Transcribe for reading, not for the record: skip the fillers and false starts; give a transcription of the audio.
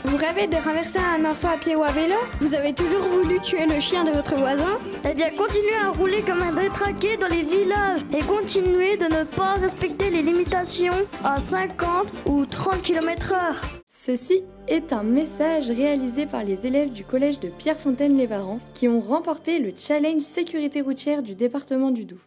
Vous rêvez de renverser un enfant à pied ou à vélo? Vous avez toujours voulu tuer le chien de votre voisin? Eh bien, continuez à rouler comme un détraqué dans les villages et continuez de ne pas respecter les limitations à 50 ou 30 km/h. Ceci est un message réalisé par les élèves du collège de Pierrefontaine-les-Varans qui ont remporté le challenge sécurité routière du département du Doubs.